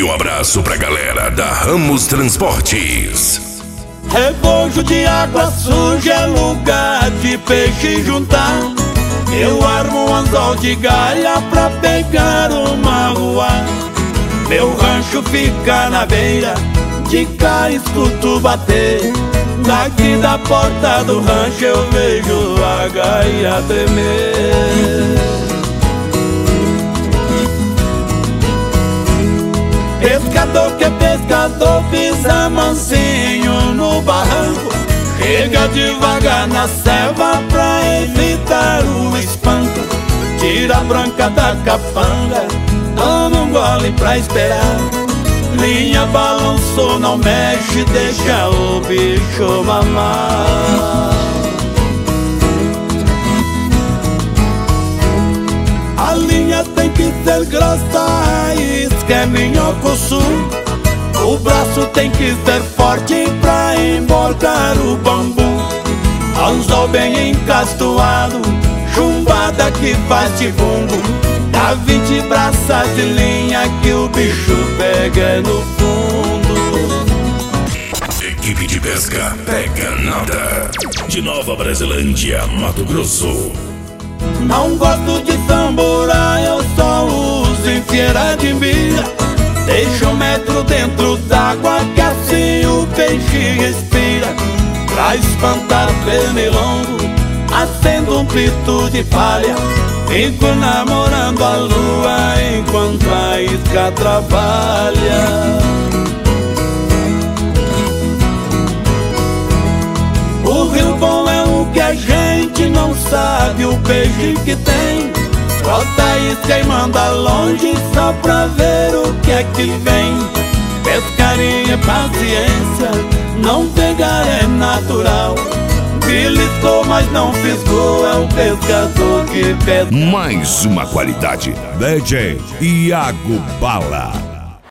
E um abraço pra galera da Ramos Transportes. Rebojo de água suja é lugar de peixe juntar. Eu armo um anzol de galha pra pegar uma rua. Meu rancho fica na beira, de cá escuto bater. Daqui da porta do rancho eu vejo a gaia tremer. Pescador que é pescador pisa mansinho no barranco. Chega devagar na selva pra evitar o espanto. Tira a branca da capanga, toma um gole pra esperar. Linha balançou, não mexe, deixa o bicho mamar. A linha tem que ser grossa, a isca é minhoco sul. O braço tem que ser forte pra emborcar o bambu. Anzol bem encastoado, chumbada que faz chibungo. Dá 20 braças de linha que o bicho pega no fundo. Equipe de pesca Pega Nada, de Nova Brasilândia, Mato Grosso. Não gosto de samburai, eu só uso em fieira de mira. Deixa 1 metro dentro d'água que assim o peixe respira. Pra espantar pernilongo, acendo um pito de palha. Fico namorando a lua enquanto a isca trabalha. O rio bom é o que a gente não sabe, o peixe que tem. Bota a isca e manda longe só pra ver o que é que vem. Pescaria é paciência, não pegar é natural. Beliscou, mas não fisgou, é o pescador que pesca. Mais uma qualidade, DJ Iago Bala.